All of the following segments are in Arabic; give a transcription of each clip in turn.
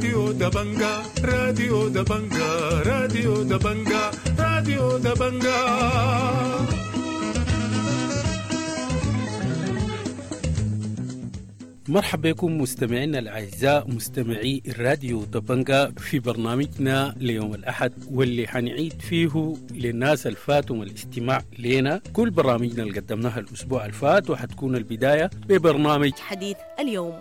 راديو دبنجا راديو دبنجا راديو دبنجا راديو دبنجا. مرحبا بكم مستمعينا الأعزاء مستمعي الراديو دبنجا في برنامجنا ليوم الأحد، واللي حنعيد فيه للناس الفاتهم الاستماع لنا كل برامجنا اللي قدمناها الأسبوع الفات، وحتكون البداية ببرنامج حديث اليوم.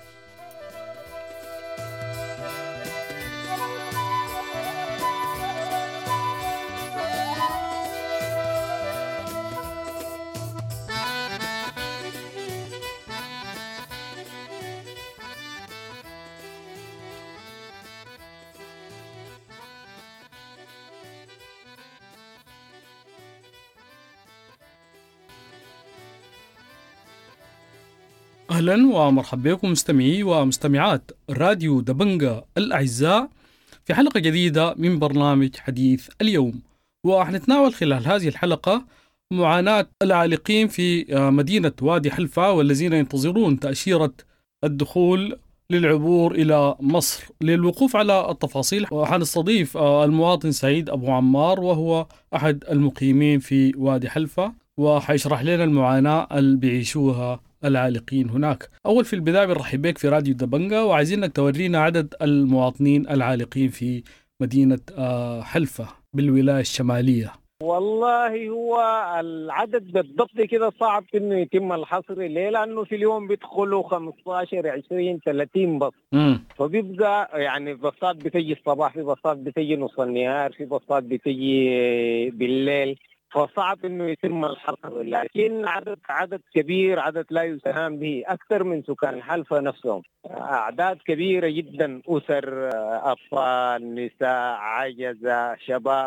أهلا ومرحبا بكم مستمعي ومستمعات راديو دبنجا الأعزاء في حلقة جديدة من برنامج حديث اليوم. وحنتناول خلال هذه الحلقة معاناة العالقين في مدينة وادي حلفا والذين ينتظرون تأشيرة الدخول للعبور إلى مصر. للوقوف على التفاصيل وحنستضيف المواطن سعيد أبو عمار، وهو أحد المقيمين في وادي حلفا، وحيشرح لنا المعاناة اللي بيعيشوها العالقين هناك. أول في البداية بنرحب بك في راديو دبنجا، وعايزينك تورينا عدد المواطنين العالقين في مدينة حلفا بالولاية الشمالية. والله هو العدد بالضبط كده صعب انه يتم الحصر ليه، لانه في اليوم بيدخلوا 15 20 30 بس. فبيبقى يعني باصات بتجي الصباح، في باصات بتجي نص النهار، في باصات بتجي بالليل، فصعب انه يتم الحصر. لكن عدد كبير، عدد لا يستهان به، اكثر من سكان حلفا نفسهم، اعداد كبيره جدا، اسر، اطفال، نساء، عجزه، شباب،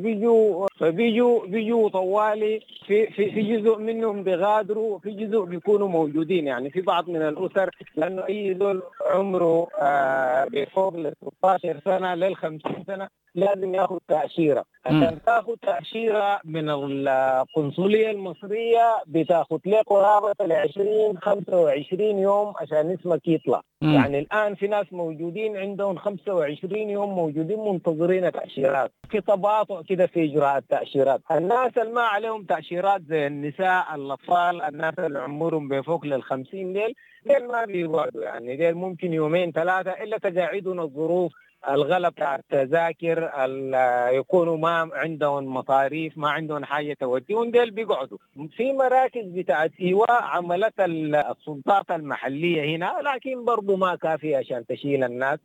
فبيجوا طوالي. في جزء منهم بيغادروا، في جزء بيكونوا موجودين. يعني في بعض من الاسر، لانه اي ذول عمره بفوق ال 16 سنه لل 50 سنه لازم ياخذ تاشيره. عشان تاخذ تاشيره من القنصليه المصريه بتاخذ له قرابه ال 20 25 يوم عشان اسمك يطلع. يعني الان في ناس موجودين عندهم 25 يوم موجودين منتظرين التاشيرات. في تباطؤ كده في اجراء التاشيرات. الناس اللي ما عليهم تاشيرات زي النساء، الاطفال، الناس اللي عمرهم بفوق لل 50 ديل ما بيقعدوا، يعني ديل ممكن يومين ثلاثه الا تقاعدون الظروف، الغلب بتاع التذاكر، يكونوا ما عندهم مصاريف، ما عندهم حاجة توديهم، ديل بيقعدوا في مراكز بتاعت إيواء عملت السلطات المحلية هنا، لكن برضو ما كافية عشان تشيل الناس.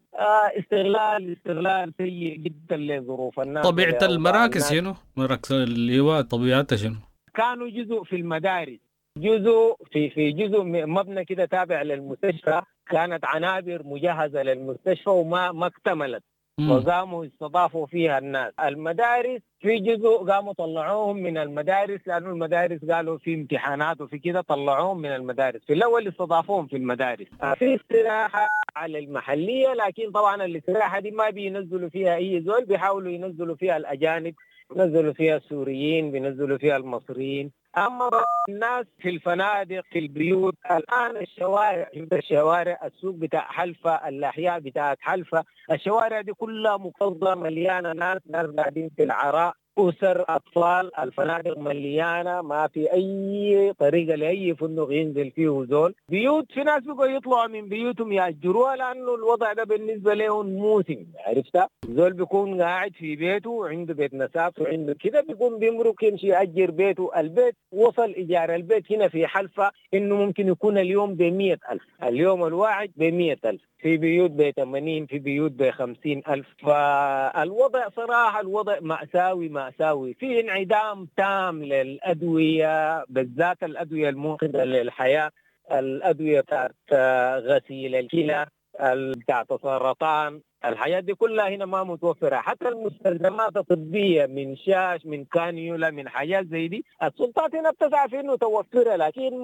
استغلال سيء جدا لظروف الناس. طبيعة المراكز شنو؟ مراكز الإيواء طبيعتها شنو؟ كانوا جزء في المدارس، جزء في جزء مبنى كده تابع للمستشفى، كانت عنابر مجهزة للمستشفى وما اكتملت، وقاموا استضافوا فيها الناس. المدارس في جزء قاموا طلعوهم من المدارس، لأنه المدارس قالوا في امتحانات وفي كده طلعوهم من المدارس. في الأول استضافوهم في المدارس. في استراحة على المحلية، لكن طبعا الاستراحة دي ما بينزلوا فيها أي زول، بيحاولوا ينزلوا فيها الأجانب، بينزلوا فيها السوريين، بينزلوا فيها المصريين. أما الناس في الفنادق، في البيوت. الآن الشوارع السوق بتاع حلفا، الأحياء بتاعت حلفا، الشوارع دي كلها مكظمة مليانة ناس قاعدين في العراء، أسر، أطفال. الفنادق مليانة، ما في أي طريقة لأي فندق ينزل فيه زول. بيوت في ناس بيقوا يطلعوا من بيوتهم يأجروها، لأنه الوضع ده بالنسبة لهم موسم. عرفتها؟ زول بيكون قاعد في بيته، عنده بيت نساف وعنده كده، بيكون بيمرق يمشي يأجر بيته. البيت وصل إيجار البيت هنا في حلفا إنه ممكن يكون اليوم ب100,000، اليوم الواحد ب100,000، في بيوت ب80، في بيوت ب50,000. فالوضع صراحة الوضع مأساوي. في انعدام تام للأدوية، بالذات الأدوية المنقذة للحياة، الأدوية بتاعت غسيل الكلى، بتاعت السرطان. الحاجات دي كلها هنا ما متوفرة. حتى المستلزمات الطبية من شاش، من كانيولا، من حاجات زي دي، السلطات هنا بتسعى في انه توفرها، لكن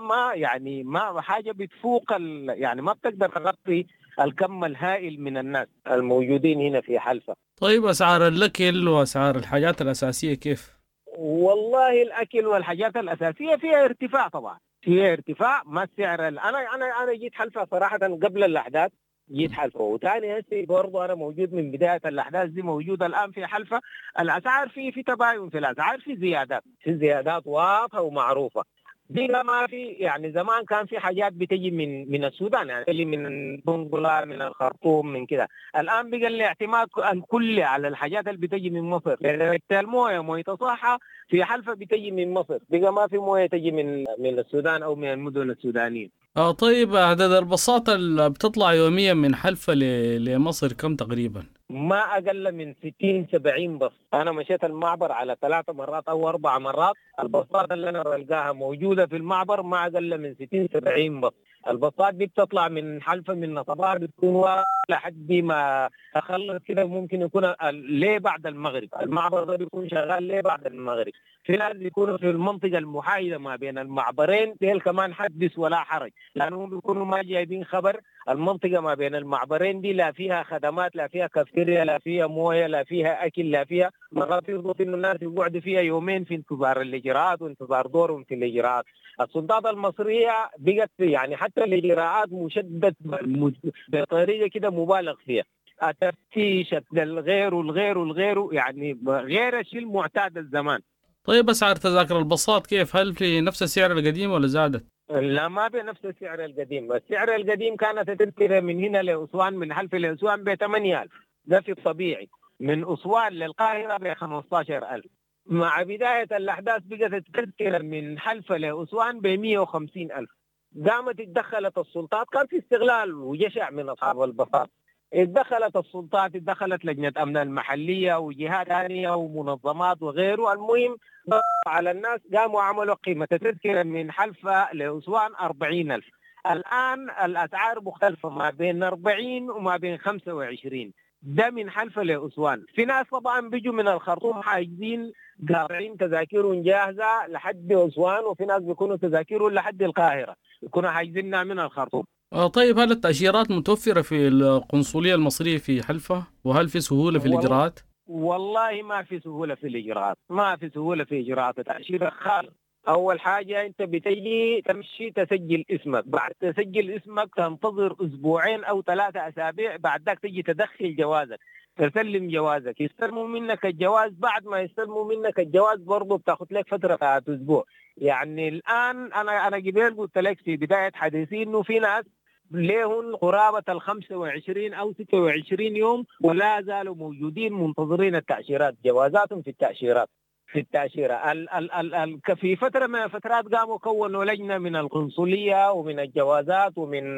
ما حاجة بتفوق يعني ما بتقدر تغطي الكم الهائل من الناس الموجودين هنا في حلفا. طيب أسعار الأكل وأسعار الحاجات الأساسية كيف؟ والله الأكل والحاجات الأساسية فيها ارتفاع، طبعا فيها ارتفاع. ما السعر أنا جيت حلفا صراحة قبل الأحداث، جيت حلفة. وثاني هسه برضه أنا موجود من بداية الأحداث دي، موجودة الآن في حلفة. الأسعار في تباين في الأسعار، في زيادات واضحة ومعروفة. دي ما في يعني زمان كان في حاجات بتجي من السودان، يعني بتجي من بنغلا من الخرطوم من كده. الآن بقى الاعتماد الكلي على الحاجات اللي بتجي من مصر، لأن المويه مويه صحة في حلفة بتجي من مصر، بقى ما في مويه تجي من السودان أو من المدن السودانية. طيب عدد الباصات اللي بتطلع يوميا من حلفة لمصر كم تقريبا؟ ما أقل من 60-70 بص. أنا مشيت المعبر على 3 مرات أو 4 مرات، البصات اللي أنا بلقاها موجودة في المعبر ما أقل من 60-70 بص. البصات دي بتطلع من حلفة من صباح بتكون لحد ما أخلص كده، ممكن يكون ليه بعد المغرب. المعبر ده بيكون شغال ليه بعد المغرب. في ناس بيكونوا في المنطقة المحايدة ما بين المعبرين ديل كمان حدث ولا حرج، لأنهم بيكونوا ما جايبين خبر. المنطقة ما بين المعبرين دي لا فيها خدمات، لا فيها كافتيريا، لا فيها مويه، لا فيها أكل، لا فيها مرات يضبط إنه الناس يقعدوا فيها يومين في انتظار الإجراءات وانتظار دورهم في الإجراءات. السلطات المصرية بقت يعني حتى الإجراءات مشدد بطريقة كده مبالغ فيها، التفتيش الغير يعني غير الشيء المعتاد الزمان. طيب أسعار تذاكر الباصات كيف؟ هل في نفس السعر القديم ولا زادت؟ لا ما بنفس السعر القديم. السعر القديم كانت التذكرة من هنا لأسوان، من حلفة لأسوان ب 8000، ده في الطبيعي. من أسوان للقاهرة ب 15000. مع بداية الأحداث بقت التذكرة من حلفة لأسوان ب 150000. قامت اتدخلت السلطات، كان في استغلال وجشع من أصحاب البساط. اتدخلت السلطات، اتدخلت لجنة أمن المحلية وجهات ثانية ومنظمات وغيره. المهم على الناس قاموا عملوا قيمة تذكرة من حلفة لأسوان 40000. الآن الأسعار مختلفة ما بين 40 وما بين 25. ده من حلفة لأسوان. في ناس طبعا بيجوا من الخرطوم حاجزين قاطعين تذاكرهم جاهزة لحد أسوان، وفي ناس بيكونوا تذاكرهم لحد القاهرة يكونوا حاجزينها من الخرطوم. طيب هل التأشيرات متوفرة في القنصلية المصرية في حلفة؟ وهل في سهولة في الإجراءات؟ والله ما في سهولة في الإجراءات، ما في سهولة في إجراءات التأشيرة خالص. أول حاجة أنت بتجي تمشي تسجل اسمك، بعد تسجل اسمك تنتظر أسبوعين أو 3 أسابيع، بعد ذاك تجي تدخل جوازك، تسلم جوازك، يستلموا منك الجواز. بعد ما يستلموا منك الجواز برضه بتاخذ لك فترة بتاعت أسبوع. يعني الآن أنا قبل قلت لك في بداية حديثي إنه في ناس لهم قرابة 25 أو 26 يوم ولا زالوا موجودين منتظرين التأشيرات، جوازاتهم في التأشيرات في التأشيرة. في فترة من الفترات قاموا كونوا لجنة من القنصلية ومن الجوازات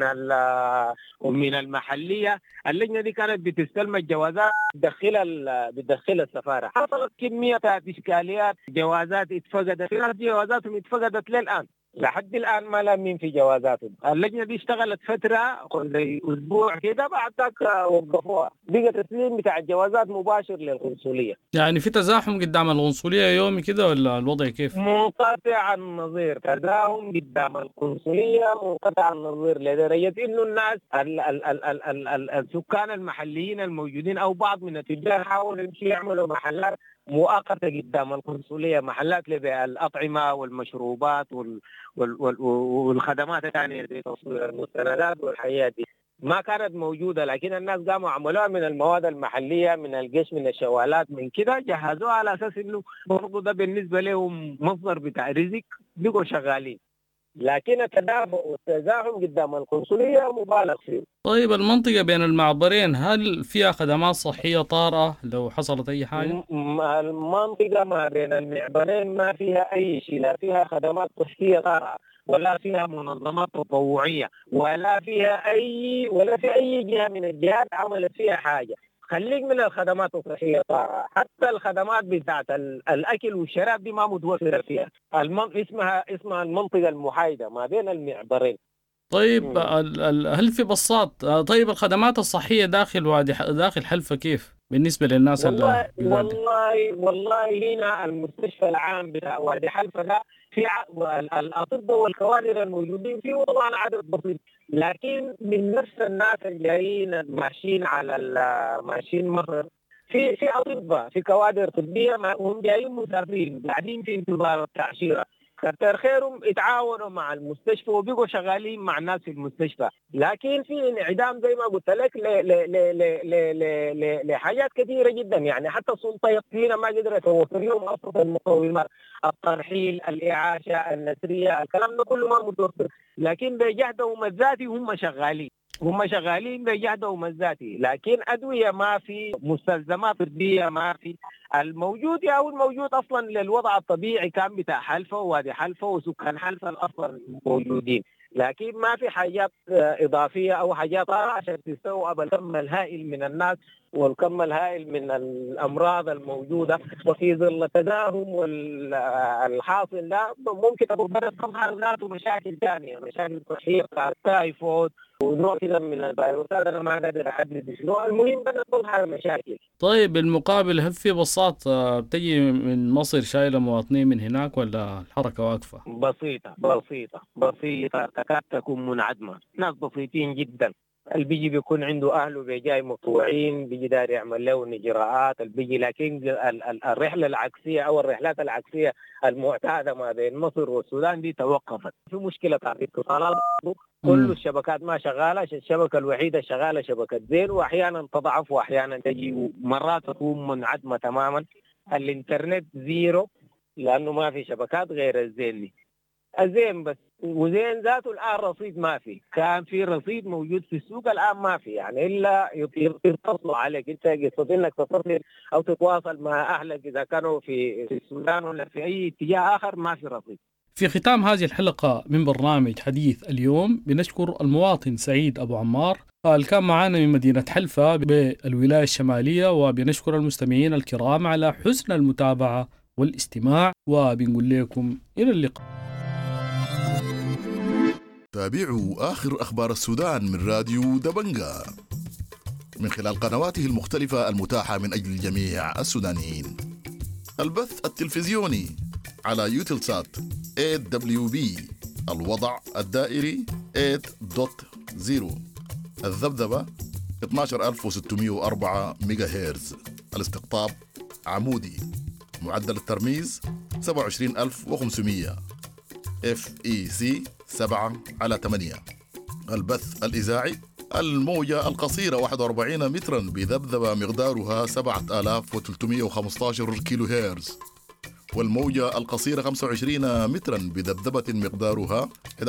ومن المحلية. اللجنة دي كانت بتستلم الجوازات بتدخل السفارة. حصلت كمية إشكاليات، جوازات اتفقدت، في ناس جوازاتهم اتفقدت للآن لحد الآن ما لامين في جوازاتهم. اللجنة دي اشتغلت فترة زي أسبوع كده، بعد ذاك وقفوها. بقى تسليم بتاع الجوازات مباشر للقنصلية. يعني في تزاحم قدام القنصلية يومي كده ولا الوضع كيف؟ منقطع النظير، تزاحم قدام القنصلية منقطع النظير، لدرجة إنه الناس السكان المحليين الموجودين أو بعض من التجار حاولوا يمشي يعملوا محلات مؤقتة قدام القنصلية، محلات لبيع الأطعمة والمشروبات والخدمات الثانية زي تصوير المستندات والحياة دي. ما كانت موجودة، لكن الناس قاموا عملوها من المواد المحلية، من القش، من الشوالات، من كده جهزوها على أساس إنه برضو ده بالنسبة لهم مصدر بتاع رزق، بقوا شغالين. لكن التدافع والتزاحم قدام القنصلية مبالغ فيه. طيب المنطقة بين المعبرين هل فيها خدمات صحية طارئة لو حصلت أي حاجة؟ المنطقة ما بين المعبرين ما فيها أي شيء، لا فيها خدمات صحية طارئة ولا فيها منظمات تطوعية ولا في أي جهة من الجهات عملت فيها حاجة. خليك من الخدمات الصحية طارئة، حتى الخدمات بتاعت الأكل والشراب دي ما متوفرة فيها. اسمها المنطقة المحايدة ما بين المعبرين. طيب هل في بساط؟ طيب الخدمات الصحية داخل حلفة كيف بالنسبة للناس والله هنا المستشفى العام بتاع وادي حلفة ده في الأطباء والكوادر الموجودين فيه والله عدد بسيط، لكن من نفس الناس الجايين ماشيين مصر في أطباء، في كوادر طبية هم جايين مسافرين قاعدين في انتظار التأشيرة. كتر خيرهم اتعاونوا مع المستشفى وبقوا شغالين مع الناس في المستشفى، لكن في انعدام زي ما قلت لك لحاجات كثيره جدا. يعني حتى السلطه هنا ما قدرت توفر لهم ابسط المقومات، الترحيل، الاعاشه، النسريه، الكلام ده كله ما متوفر، لكن بجهدهم الذاتي هم شغالين بجهدهم الذاتي، لكن ادويه ما في، مستلزمات طبيه ما في. الموجود اصلا للوضع الطبيعي كان بتاع حلفه ووادي حلفه وسكان حلفه اصلا موجودين، لكن ما في حاجات اضافيه او حاجات عشان تستوعب الكم الهائل من الناس والكم الهائل من الامراض الموجوده. وفي ظل التداهم والحاصل ده ممكن ابو البلد تظهر ذاته مشاكل ثانيه، مشاكل صحيه كالتايفود ونوع كده من الفيروسات انا ما قادر احدد شنو. المهم بدأت تظهر مشاكل. طيب بالمقابل هل في بساط بتجي من مصر شايله مواطنين من هناك ولا الحركه واقفه؟ بسيطه تكاد تكون منعدمه، ناس بسيطين جدا. اللي بيجي بيكون عنده اهله بيجاي مقطوعين، بيجي دار يعمل له اجراءات اللي بيجي، لكن الرحله العكسيه او الرحلات العكسيه المعتاده ما بين مصر والسودان دي توقفت. في مشكله في الاتصالات، كل الشبكات ما شغاله، الشبكه الوحيده شغاله شبكه زين، واحيانا تضعف واحيانا تجي، مرات تكون منعدمه تماما. الانترنت زيرو لانه ما في شبكات غير الزين دي. الزين بس، وزين ذاته الآن رصيد ما في، كان في رصيد موجود في السوق الآن ما في، يعني إلا يتصلوا عليك أنت قصة إنك تتصل أو تتواصل مع أهلك إذا كانوا في السودان ولا في أي اتجاه آخر ما في رصيد. في ختام هذه الحلقة من برنامج حديث اليوم بنشكر المواطن سعيد أبو عمار اللي كان معنا من مدينة حلفة بالولاية الشمالية، وبنشكر المستمعين الكرام على حسن المتابعة والاستماع، وبنقول لكم إلى اللقاء. تابعوا آخر أخبار السودان من راديو دبنجا من خلال قنواته المختلفة المتاحة من أجل جميع السودانيين. البث التلفزيوني على يوتلسات 8WB، الوضع الدائري 8.0، الذبذبة 12604 ميجا هيرتز، الاستقطاب عمودي، معدل الترميز 27500، FEC 7/8. البث الإذاعي الموجة القصيرة 41 مترا بذبذبة مقدارها 7315 كيلو هيرتز، والموجة القصيرة 25 مترا بذبذبة مقدارها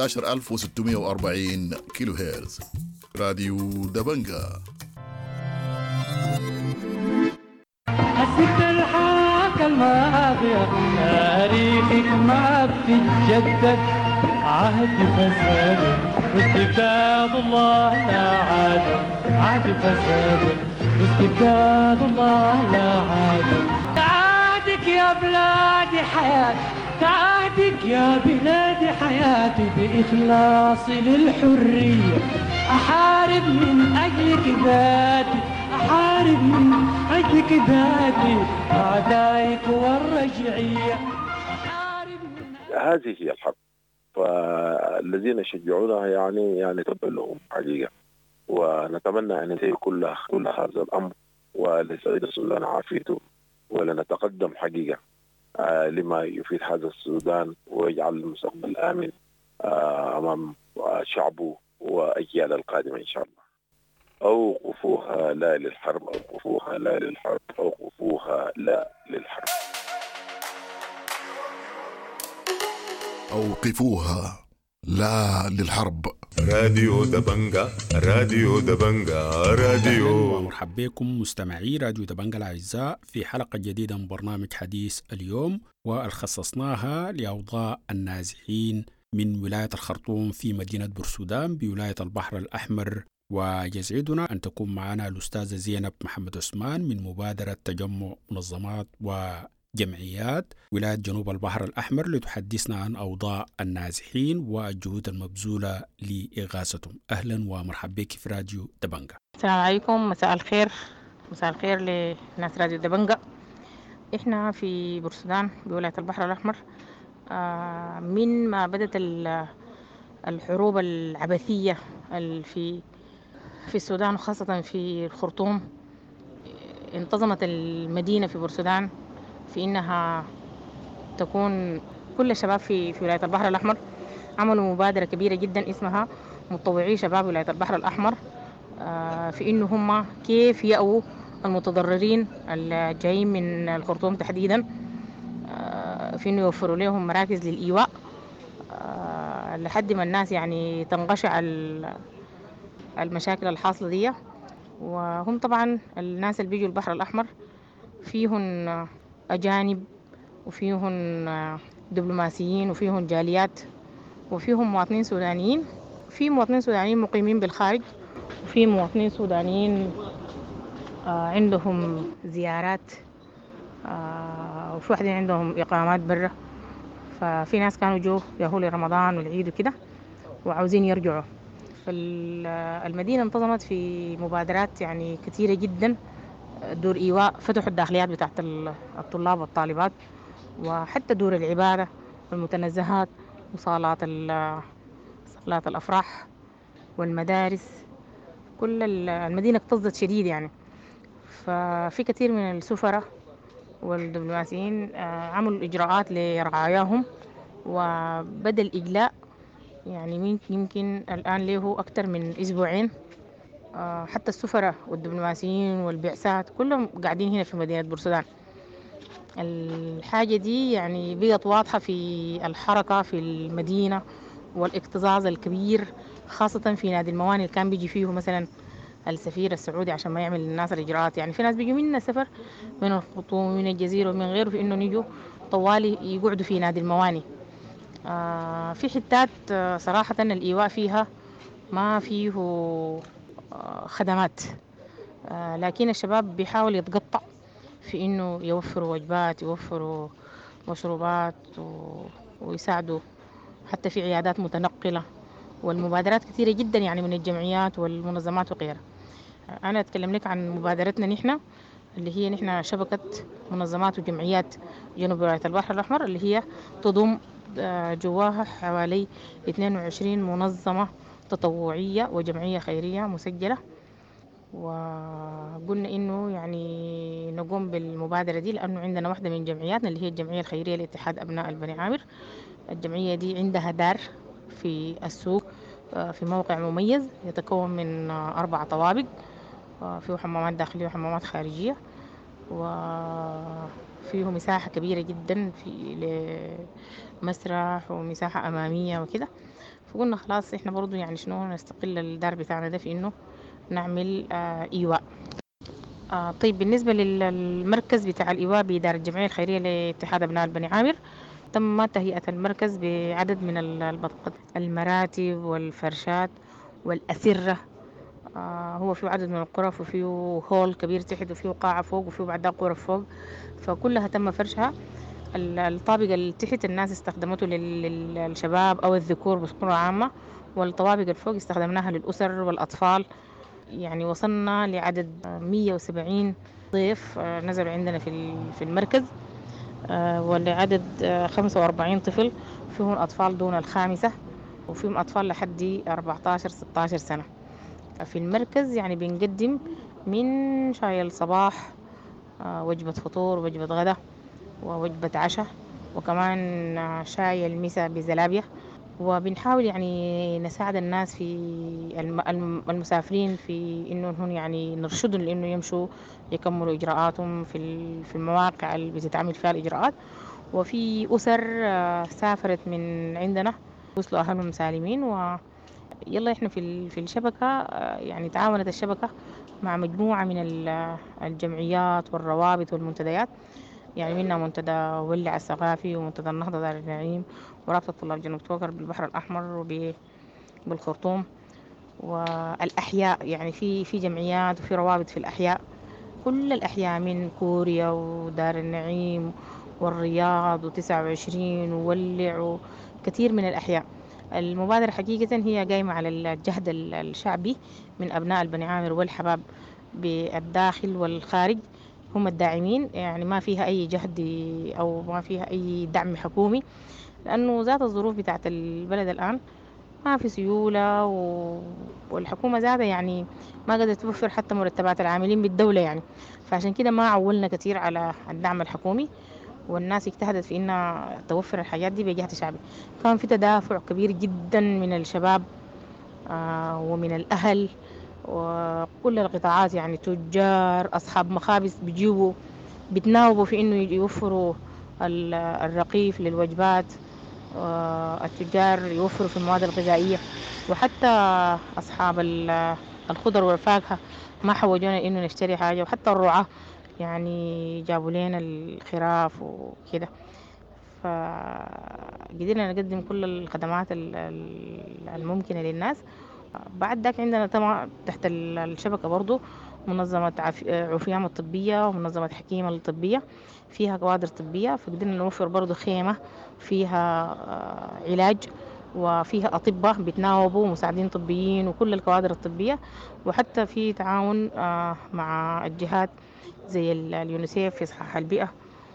11640 كيلو هيرتز. راديو دبنجا. حسيت الحاكة الماضية تاريخك ما بتتجدد، عهد فساد واستبداد الله لا عاد، عهد فساد واستبداد الله لا عاد. تعادك يا بلادي حياتي، تعادك يا بلادي حياتي، بإخلاصي للحرية أحارب من أجلك ذاتي، أحارب من أجلك ذاتي، أعدائك والرجعية. هذه هي الحرب، فالذين يشجعونها يعني تبقى لهم حقيقة، ونتمنى أن ينتهي كل هذا الأمر ولسعيد السودان عافيته، ولنتقدم حقيقة لما يفيد هذا السودان ويجعل المستقبل آمن أمام شعبه وأجيال القادمة إن شاء الله. أوقفوها لا للحرب، أوقفوها لا للحرب، أوقفوها لا للحرب. أوقفوها لا للحرب. راديو دبنجا، راديو دبنجا، راديو. ومرحب بكم مستمعي راديو دبنجا الأعزاء في حلقة جديدة من برنامج حديث اليوم، والخصصناها لأوضاع النازحين من ولاية الخرطوم في مدينة بورسودان بولاية البحر الأحمر. ويسعدنا أن تكون معنا الأستاذة زينب محمد عثمان من مبادرة تجمع منظمات وجمعيات ولاية جنوب البحر الأحمر لتحدثنا عن أوضاع النازحين والجهود المبذولة لإغاثتهم. أهلا ومرحبا بك في راديو دبنجا. السلام عليكم، مساء الخير، مساء الخير لناس راديو دبنجا. إحنا في بورسودان بولاية البحر الأحمر من ما بدأت الحروب العبثية في السودان وخاصة في الخرطوم، انتظمت المدينة في بورسودان في إنها تكون كل الشباب في ولاية البحر الأحمر عملوا مبادرة كبيرة جدا اسمها متطوعي شباب ولاية البحر الأحمر، في إنه هم كيف يأووا المتضررين الجايين من الخرطوم تحديدا، في إنه يوفروا لهم مراكز للإيواء لحد ما الناس يعني تنقشع المشاكل الحاصلة دي. وهم طبعا الناس اللي بيجوا البحر الأحمر فيهم أجانب وفيهم دبلوماسيين وفيهم جاليات وفيهم مواطنين سودانيين، في مواطنين سودانيين مقيمين بالخارج وفي مواطنين سودانيين عندهم زيارات، وفي واحدين عندهم إقامات برا. ففي ناس كانوا جو يهو لرمضان والعيد وكده وعاوزين يرجعوا. فالمدينة انتظمت في مبادرات يعني كثيرة جدا، دور إيواء، فتحوا الداخليات بتاعت الطلاب والطالبات، وحتى دور العبادة والمتنزهات وصالات صالات الأفراح والمدارس. كل المدينة اكتظت شديد يعني. ففي كثير من السفراء والدبلوماسيين عملوا إجراءات لرعاياهم، وبدأ الإجلاء يعني يمكن الآن له أكثر من أسبوعين. حتى السفراء والدبلوماسيين والبعثات كلهم قاعدين هنا في مدينة بورسودان. الحاجة دي يعني بقت واضحة في الحركة في المدينة والاكتظاظ الكبير، خاصة في نادي الموانئ اللي كان بيجي فيه مثلا السفير السعودي عشان ما يعمل للناس الإجراءات. يعني في ناس بيجوا من السفر من الخرطوم ومن الجزيرة ومن غيره في إنه يجوا طوالي يقعدوا في نادي الموانئ. في حتات صراحة الإيواء فيها ما فيه خدمات، لكن الشباب بيحاول يتقطع في إنه يوفروا وجبات، يوفروا مشروبات ويساعدوا حتى في عيادات متنقلة والمبادرات كثيرة جدا يعني من الجمعيات والمنظمات وغيرها. أنا أتكلم لك عن مبادرتنا نحن اللي هي نحن شبكة منظمات وجمعيات جنوب ولاية البحر الأحمر، اللي هي تضم جواها حوالي 22 منظمة تطوعية وجمعية خيرية مسجلة. وقلنا إنه يعني نقوم بالمبادرة دي لأنه عندنا واحدة من جمعياتنا اللي هي الجمعية الخيرية لاتحاد أبناء البني عامر. الجمعية دي عندها دار في السوق في موقع مميز يتكون من 4 طوابق، فيه حمامات داخلية وحمامات خارجية، وفيه مساحة كبيرة جدا في مسرح ومساحة أمامية وكده. فقلنا خلاص إحنا برضو يعني شنو نستقل الدار بتاعنا ده في إنه نعمل إيواء. طيب بالنسبة للمركز بتاع الإيواء بإدارة الجمعية الخيرية لاتحاد أبناء البني عامر، تم تهيئة المركز بعدد من المراتب والفرشات والأسرة. هو فيه عدد من الغرف وفيه هول كبير تحت وفيه قاعة فوق وفيه بعدها غرف فوق، فكلها تم فرشها. الطابق اللي تحت الناس استخدمته للشباب أو الذكور بصورة عامة، والطوابق الفوق استخدمناها للأسر والأطفال. يعني وصلنا لعدد 170 ضيف نزلوا عندنا في المركز، ولعدد 45 طفل، فيهم أطفال دون الخامسة وفيهم أطفال لحد 14-16 سنة. في المركز يعني بنقدم من شاي الصباح، وجبة فطور ووجبة غدا ووجبة عشاء، وكمان شاي المساء بزلابية. وبنحاول يعني نساعد الناس في المسافرين في إنهم يعني نرشدهم لإنه يمشوا يكملوا إجراءاتهم في المواقع اللي بتتعمل فيها الإجراءات. وفي أسر سافرت من عندنا وصلوا أهلهم سالمين. ويلا إحنا في الشبكة يعني تعاونت الشبكة مع مجموعة من الجمعيات والروابط والمنتديات، يعني منها منتدى ولع الثقافي ومنتدى النهضة دار النعيم ورابطة طلاب جنوب توكر بالبحر الأحمر وبالخرطوم. والأحياء يعني في جمعيات وفي روابط في الأحياء، كل الأحياء من كوريا ودار النعيم والرياض و29 وولع وكثير من الأحياء. المبادرة حقيقة هي قايمة على الجهد الشعبي من أبناء البني عامر والحباب بالداخل والخارج، هم الداعمين. يعني ما فيها أي جهد أو ما فيها أي دعم حكومي، لأنه ذات الظروف بتاعت البلد الآن ما في سيولة، والحكومة ذاتها يعني ما قدرت توفر حتى مرتبات العاملين بالدولة يعني. فعشان كده ما عولنا كتير على الدعم الحكومي، والناس اجتهدت في إنها توفر الحاجات دي بجهة شعبي. كان في تدافع كبير جدا من الشباب ومن الأهل وكل القطاعات، يعني تجار أصحاب مخابز بيجيبوا بيتناوبوا في إنه يوفروا الرقيف للوجبات، التجار يوفروا في المواد الغذائية، وحتى أصحاب الخضر والفاكهة ما حوجونا إنه نشتري حاجة، وحتى الرعاة يعني جابوا لنا الخراف وكده. فقدرنا نقدم كل الخدمات الممكنة للناس. بعد ذاك عندنا طبعا تحت الشبكة برضو منظمة عفيام الطبية ومنظمة حكيمة الطبية فيها كوادر طبية، فقدرنا نوفر برضو خيمة فيها علاج وفيها أطباء بيتناوبوا مساعدين طبيين وكل الكوادر الطبية. وحتى في تعاون مع الجهات زي اليونيسيف في إصحاح البيئة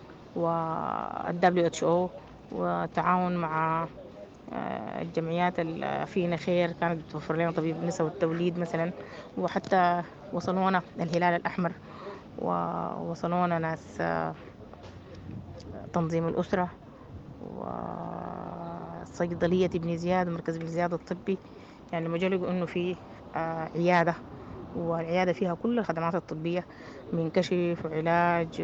والWHO، وتعاون مع الجمعيات فينا خير كانت بتوفر لنا طبيب النساء والتوليد مثلا، وحتى وصلونا الهلال الأحمر ووصلونا ناس تنظيم الأسرة وصيدلية ابن زياد ومركز ابن زياد الطبي. يعني لما جالوا إنه في عيادة، والعيادة فيها كل الخدمات الطبية من كشف وعلاج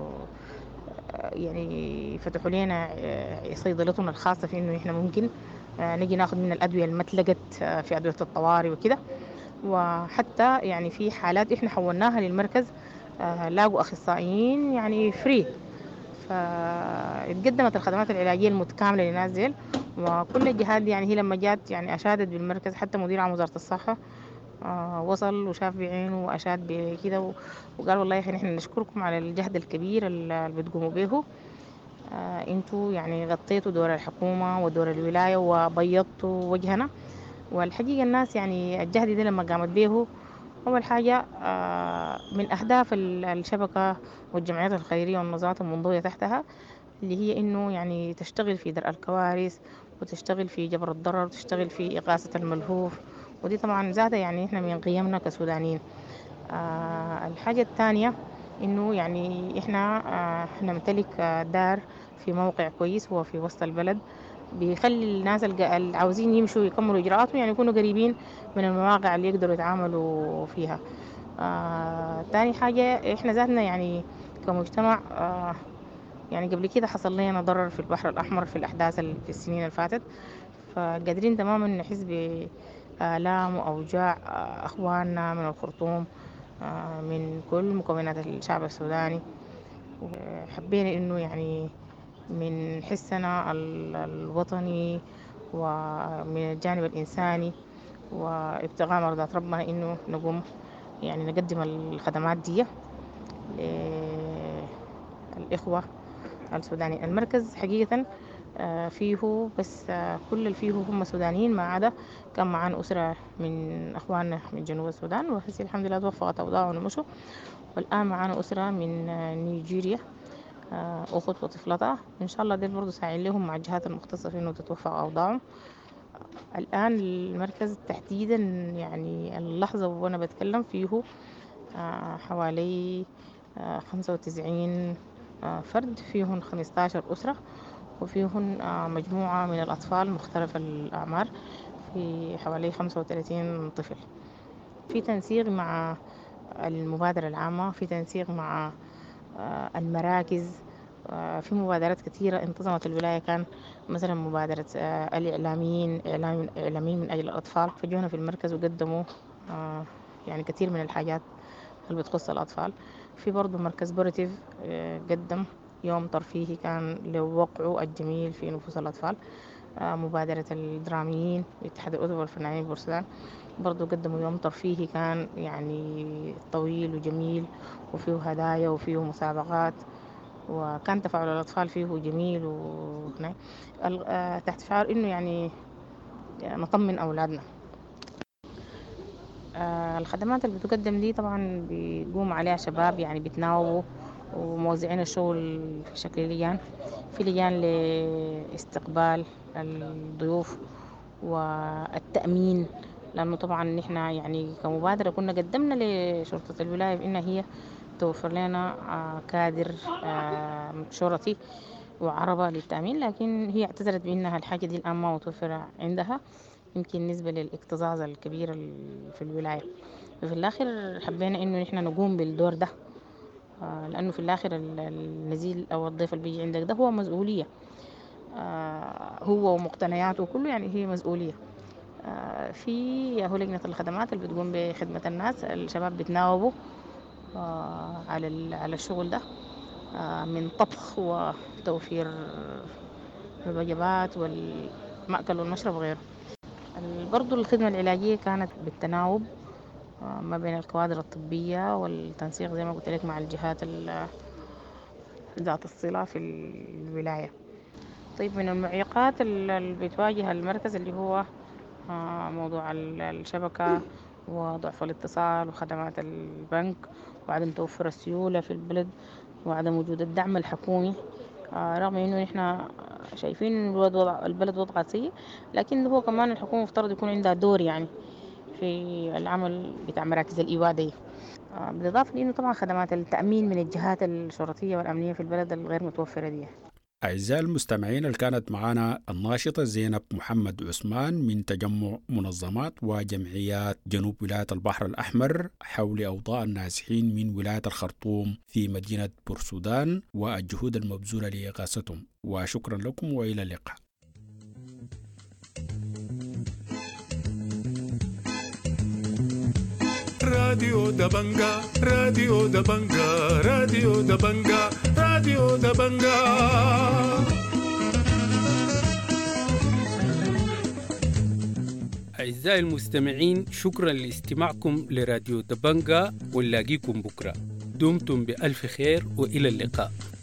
يعني فتحوا لنا صيدلتنا الخاصة في إنه إحنا ممكن نجي ناخد من الأدوية المتلقت في أدوية الطوارئ وكده. وحتى يعني في حالات إحنا حولناها للمركز لاقوا أخصائيين يعني فري، فاتقدمت الخدمات العلاجية المتكاملة للناس ديل. وكل الجهات يعني هي لما جات يعني أشادت بالمركز، حتى مدير عام وزارة الصحة وصل وشاف بعينه وأشاد بكده وقال والله احنا نشكركم على الجهد الكبير اللي بتقوموا به. انتوا يعني غطيتوا دور الحكومة ودور الولاية وبيضتوا وجهنا. والحقيقة الناس يعني الجهد ده لما قامت به، أول حاجة من أهداف الشبكة والجمعيات الخيرية والنظامات المنضوية تحتها اللي هي إنه يعني تشتغل في درء الكوارث وتشتغل في جبر الضرر وتشتغل في إغاثة الملهوف، ودي طبعا ذاتها يعني إحنا من قيمنا كسودانيين. الحاجة الثانية إنه يعني إحنا نمتلك دار في موقع كويس هو في وسط البلد، بيخلي الناس اللي عاوزين يمشوا يكملوا إجراءاتهم يعني يكونوا قريبين من المواقع اللي يقدروا يتعاملوا فيها. تاني حاجة إحنا ذاتنا يعني كمجتمع يعني قبل كده حصل لنا ضرر في البحر الأحمر في الأحداث في السنين اللي فاتت، فقادرين تماما نحس بآلام وأوجاع أخواننا من الخرطوم من كل مكونات الشعب السوداني. وحبينا إنه يعني من حسنا الوطني ومن الجانب الإنساني وابتغاء مرضات ربنا إنه نقوم يعني نقدم الخدمات دي للإخوة السوداني. المركز حقيقة فيه بس كل اللي فيه هم سودانيين، ما عدا كان معانا أسرة من أخواننا من جنوب السودان وهسي الحمد لله توفقت أوضاعهم ومشوا. والآن معانا أسرة من نيجيريا أخت وطفلتها، إن شاء الله دي برضو ساعين لهم مع الجهات المختصة في إنه تتوفق أوضاعهم. الآن المركز تحديدا يعني اللحظة وأنا بتكلم فيه حوالي 95 فرد، فيهم 15 أسرة وفيهم مجموعة من الأطفال مختلف الأعمار في حوالي 35 طفل. في تنسيق مع المبادرة العامة، في تنسيق مع المراكز، في مبادرات كثيرة انتظمت الولاية. كان مثلا مبادرة الإعلاميين إعلاميين من أجل الأطفال، فجونا في المركز وقدموا يعني كثير من الحاجات اللي بتخص الأطفال. في برضو مركز بورتيف قدم يوم ترفيهي كان لوقعه الجميل في نفوس الأطفال. مبادرة الدراميين اتحاد الأدب والفنانين بورسودان برضو قدموا يوم ترفيهي كان يعني طويل وجميل وفيه هدايا وفيه مسابقات، وكان تفاعل الأطفال فيه جميل وهنا تحت شعار إنه يعني نطمن أولادنا. الخدمات اللي بتقدم دي طبعا بيقوم عليها شباب يعني بيتناوبوا وموزعين الشغل في شكل لجان، في لجان لاستقبال الضيوف والتأمين، لأنه طبعا نحن يعني كمبادرة كنا قدمنا لشرطة الولاية بأنها هي توفر لنا كادر شرطي وعربة للتأمين، لكن هي اعتذرت بأنها الحاجة دي الآن ما متوفرة عندها، يمكن نسبة للاكتظاظ الكبير في الولاية. ففي الآخر حبينا إنه نحن نقوم بالدور ده، لأنه في الآخر النزيل أو الضيف اللي بيجي عندك ده هو مسؤولية، هو ومقتنياته كله، يعني هي مسؤولية. في هو لجنة الخدمات اللي بتقوم بخدمة الناس، الشباب بتناوبوا على الشغل ده، من طبخ وتوفير الوجبات والمأكل والمشرب وغيره. برضو الخدمة العلاجية كانت بالتناوب ما بين الكوادر الطبية والتنسيق زي ما قلت لك مع الجهات ذات الصلة في الولاية. طيب من المعيقات اللي بتواجه المركز اللي هو موضوع الشبكة وضعف الاتصال وخدمات البنك وعدم توفر السيولة في البلد وعدم وجود الدعم الحكومي، رغم انه نحن شايفين البلد وضعها سيء، لكن هو كمان الحكومة مفترض يكون عندها دور يعني في العمل بتاع مراكز الإيواء دي، بالإضافة لأنه طبعا خدمات التأمين من الجهات الشرطية والأمنية في البلد الغير متوفرة دي. أعزائي المستمعين، اللي كانت معنا الناشطة زينب محمد عثمان من تجمع منظمات وجمعيات جنوب ولاية البحر الأحمر حول أوضاع النازحين من ولاية الخرطوم في مدينة بورسودان والجهود المبذولة لإغاثتهم. وشكرا لكم وإلى اللقاء. راديو دبنجا راديو دبنجا راديو دبنجا راديو دبنجا. أعزائي المستمعين، شكرا لاستماعكم لراديو دبنجا، ونلاقيكم بكرة. دمتم بألف خير وإلى اللقاء.